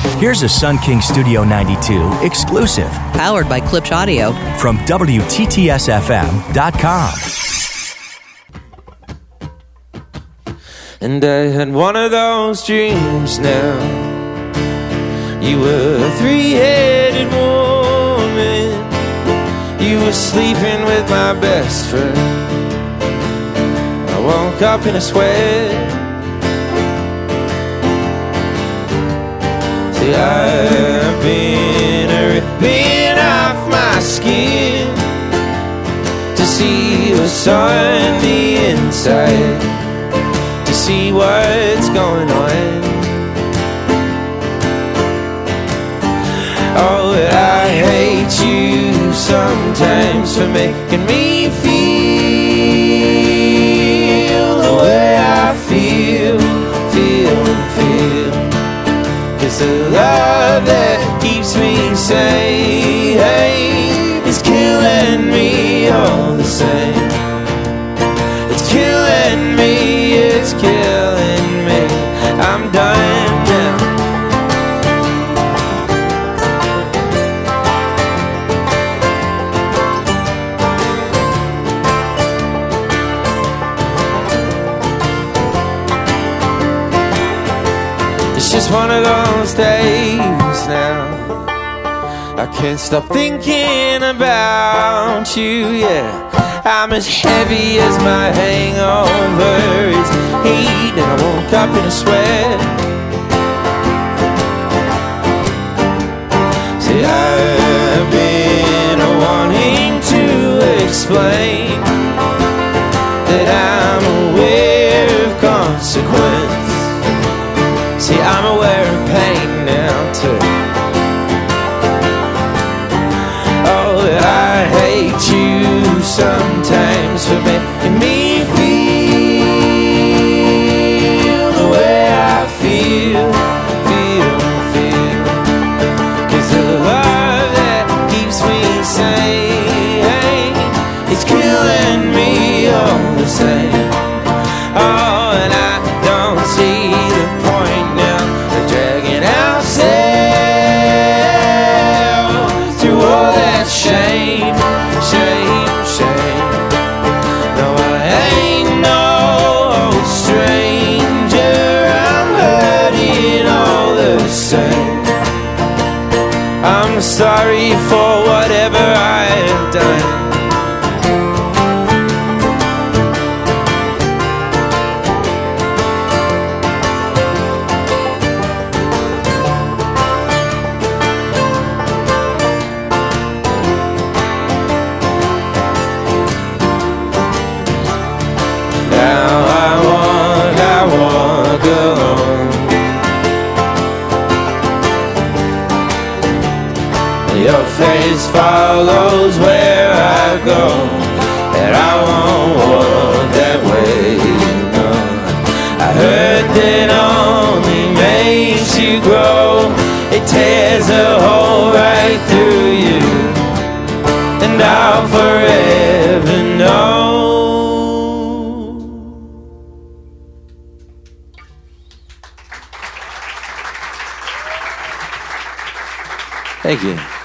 Here's a Sun King Studio 92 exclusive Powered by Klipsch Audio. from WTTSFM.com. And I had one of those dreams now. You were a three-headed woman. You were sleeping with my best friend. I woke up in a sweat. See, I've been ripping off my skin to see what's on the inside, to see what's going on. Oh, I hate you sometimes for making me feel the way I feel. 'Cause the love that keeps me sane is killing me all the same. It's killing me, it's killing me. I'm done now. It's just one of those days now. I can't stop thinking about you, yeah. I'm as heavy as my hangover is heat, and I woke up in a sweat. See, I've been wanting to explain that I'm aware of consequence. See, I'm aware of pain now too. Oh, I hate you sometimes for making me feel the way I feel. 'Cause the love that keeps me sane is killing me all the same. Oh, and I don't see the point now of dragging ourselves through all that shame. No, I ain't no stranger. I'm hurting all the same. I'm sorry for whatever I've done. Your face follows where I go, and I won't walk that way, no. I heard that only makes you grow. It tears a hole right through you, and I'll forever know. Thank you.